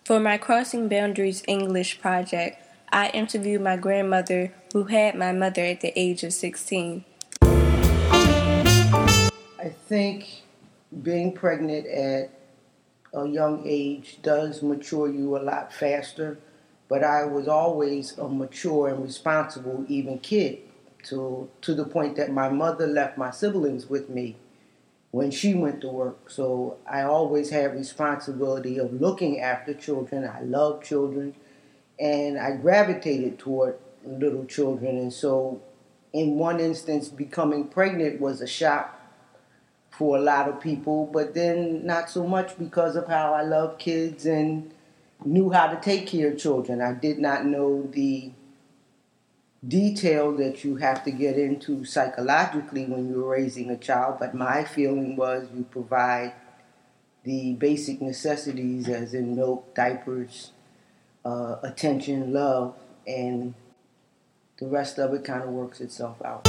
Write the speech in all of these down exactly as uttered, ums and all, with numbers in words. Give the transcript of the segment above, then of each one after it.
For my Crossing Boundaries English project, I interviewed my grandmother who had my mother at the age of sixteen. I think being pregnant at a young age does mature you a lot faster, but I was always a mature and responsible even kid to to the point that my mother left my siblings with me when she went to work. So I always had responsibility of looking after children. I love children and I gravitated toward little children, and so in one instance becoming pregnant was a shock for a lot of people, but then not so much because of how I love kids and knew how to take care of children. I did not know the detail that you have to get into psychologically when you're raising a child, but my feeling was you provide the basic necessities as in milk, diapers, uh, attention, love, and the rest of it kind of works itself out.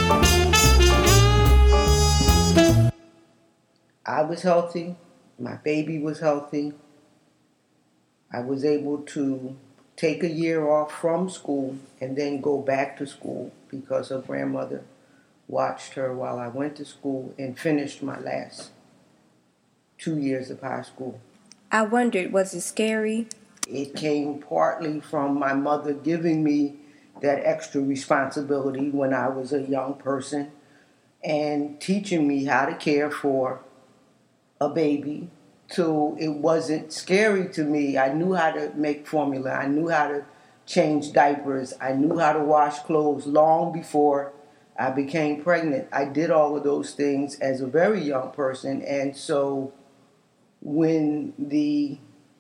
I was healthy. My baby was healthy. I was able to take a year off from school and then go back to school because her grandmother watched her while I went to school and finished my last two years of high school. I wondered, was it scary? It came partly from my mother giving me that extra responsibility when I was a young person and teaching me how to care for a baby. So it wasn't scary to me. I knew how to make formula. I knew how to change diapers. I knew how to wash clothes long before I became pregnant. I did all of those things as a very young person. And so when the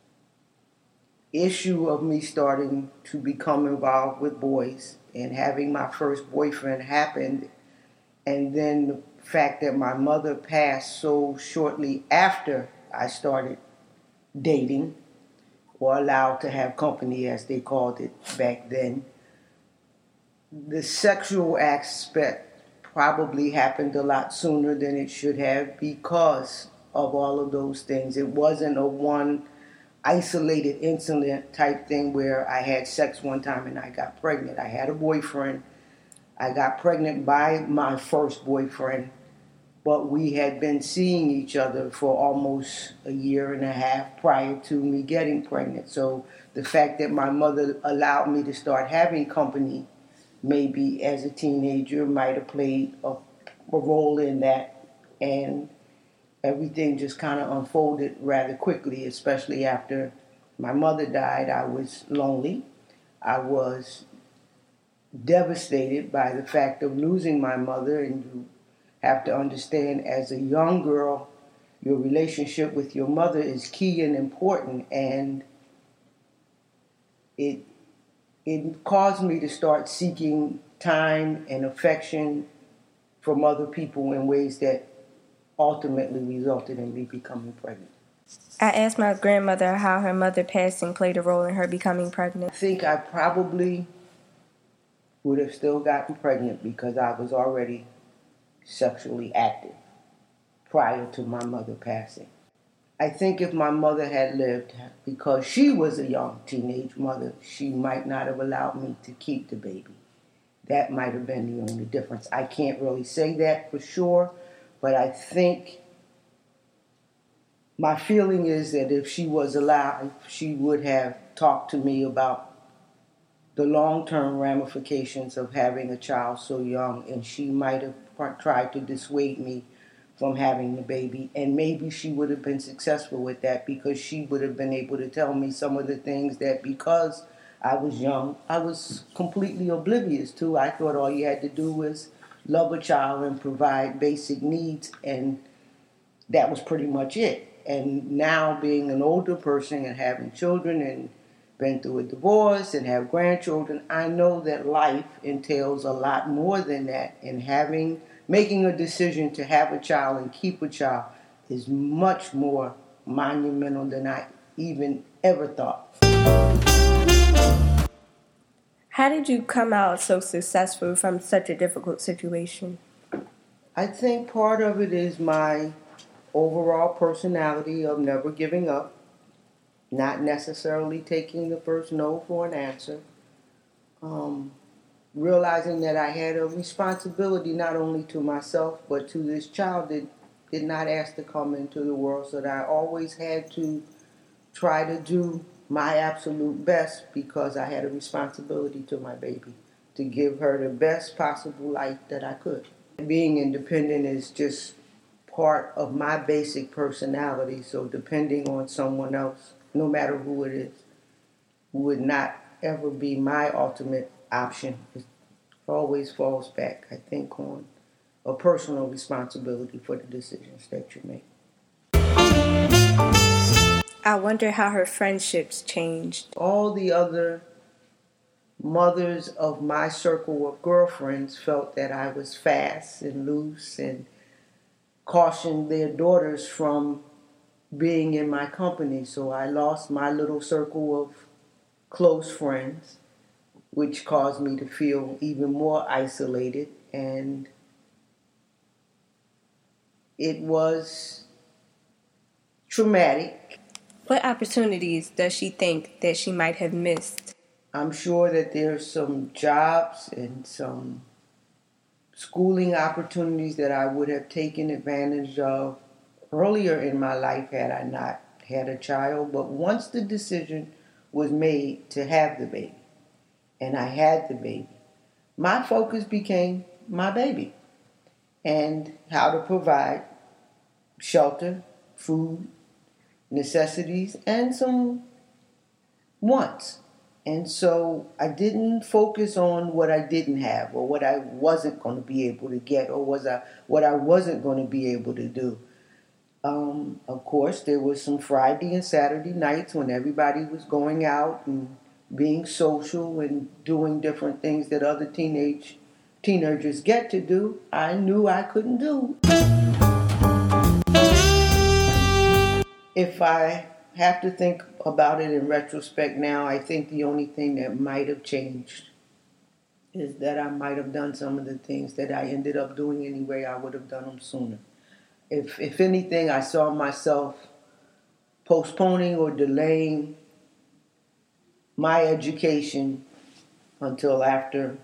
issue of me starting to become involved with boys and having my first boyfriend happened, and then the fact that my mother passed so shortly after I started dating, or allowed to have company as they called it back then, the sexual aspect probably happened a lot sooner than it should have because of all of those things. It wasn't a one isolated incident type thing where I had sex one time and I got pregnant. I had a boyfriend. I got pregnant by my first boyfriend, but we had been seeing each other for almost a year and a half prior to me getting pregnant. So the fact that my mother allowed me to start having company maybe as a teenager might have played a, a role in that, and everything just kind of unfolded rather quickly, especially after my mother died. I was lonely. I was devastated by the fact of losing my mother, and you have to understand as a young girl, your relationship with your mother is key and important, and it it caused me to start seeking time and affection from other people in ways that ultimately resulted in me becoming pregnant. I asked my grandmother how her mother passing played a role in her becoming pregnant. I think I probably would have still gotten pregnant because I was already sexually active prior to my mother passing. I think if my mother had lived, because she was a young teenage mother, she might not have allowed me to keep the baby. That might have been the only difference. I can't really say that for sure, but I think my feeling is that if she was alive, she would have talked to me about the long-term ramifications of having a child so young, and she might have tried to dissuade me from having the baby, and maybe she would have been successful with that because she would have been able to tell me some of the things that, because I was young, I was completely oblivious to. I thought all you had to do was love a child and provide basic needs, and that was pretty much it. And now being an older person and having children and been through a divorce and have grandchildren, I know that life entails a lot more than that, and having making a decision to have a child and keep a child is much more monumental than I even ever thought. How did you come out so successful from such a difficult situation? I think part of it is my overall personality of never giving up. not necessarily taking the first no for an answer, um, realizing that I had a responsibility not only to myself but to this child that did not ask to come into the world, so that I always had to try to do my absolute best because I had a responsibility to my baby to give her the best possible life that I could. Being independent is just part of my basic personality, so depending on someone else, no matter who it is, would not ever be my ultimate option. It always falls back, I think, on a personal responsibility for the decisions that you make. I wonder how her friendships changed. All the other mothers of my circle of girlfriends felt that I was fast and loose and cautioned their daughters from being in my company. So I lost my little circle of close friends, which caused me to feel even more isolated. And it was traumatic. What opportunities does she think that she might have missed? I'm sure that there's some jobs and some schooling opportunities that I would have taken advantage of earlier in my life had I not had a child. But once the decision was made to have the baby, and I had the baby, my focus became my baby and how to provide shelter, food, necessities, and some wants. And so I didn't focus on what I didn't have or what I wasn't going to be able to get or was I, what I wasn't going to be able to do. Um, of course, there was some Friday and Saturday nights when everybody was going out and being social and doing different things that other teenage teenagers get to do. I knew I couldn't do. If I have to think about it in retrospect now, I think the only thing that might have changed is that I might have done some of the things that I ended up doing anyway. I would have done them sooner. If, if anything, I saw myself postponing or delaying my education until after.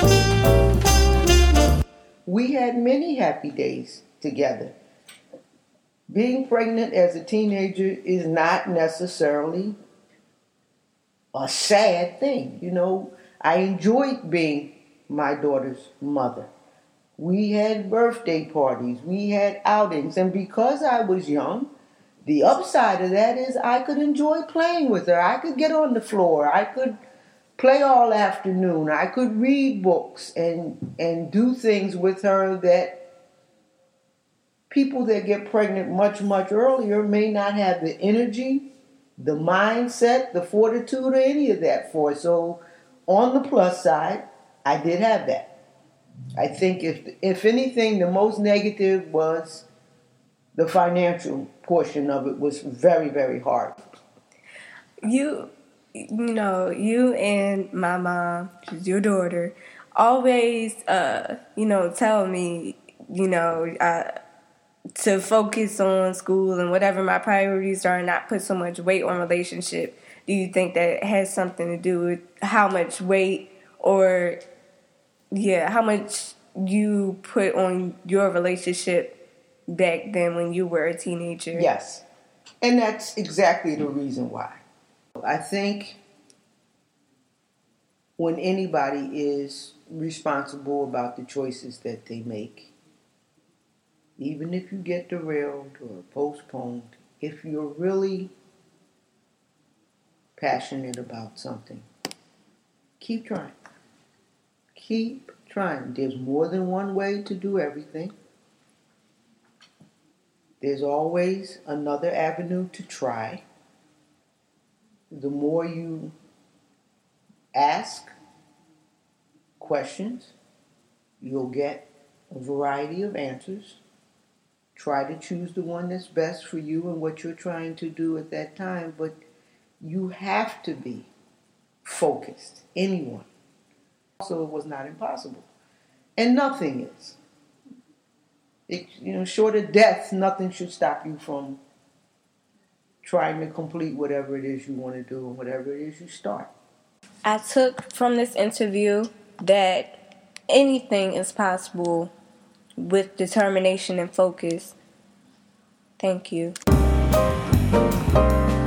We had many happy days together. Being pregnant as a teenager is not necessarily a sad thing. You know, I enjoyed being my daughter's mother. We had birthday parties, we had outings, and because I was young, the upside of that is I could enjoy playing with her. I could get on the floor, I could play all afternoon, I could read books and, and do things with her that people that get pregnant much, much earlier may not have the energy, the mindset, the fortitude, or any of that for. So on the plus side, I did have that. I think if if anything, the most negative was the financial portion of it was very, very hard. You, you know, you and my mom, she's your daughter, always, uh, you know, tell me, you know, uh, to focus on school and whatever my priorities are and not put so much weight on relationship. Do you think that has something to do with how much weight or, yeah, how much you put on your relationship back then when you were a teenager? Yes. And that's exactly the reason why. I think when anybody is responsible about the choices that they make, even if you get derailed or postponed, if you're really passionate about something, keep trying. Keep trying. There's more than one way to do everything. There's always another avenue to try. The more you ask questions, you'll get a variety of answers. Try to choose the one that's best for you and what you're trying to do at that time, but you have to be focused. Anyone. Also, it was not impossible. And nothing is. It, you know, short of death, nothing should stop you from trying to complete whatever it is you want to do and whatever it is you start. I took from this interview that anything is possible with determination and focus. Thank you.